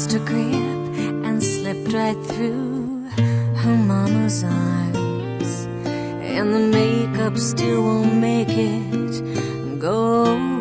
lost her grip and slipped right through her mama's arms. And the makeup still won't make it go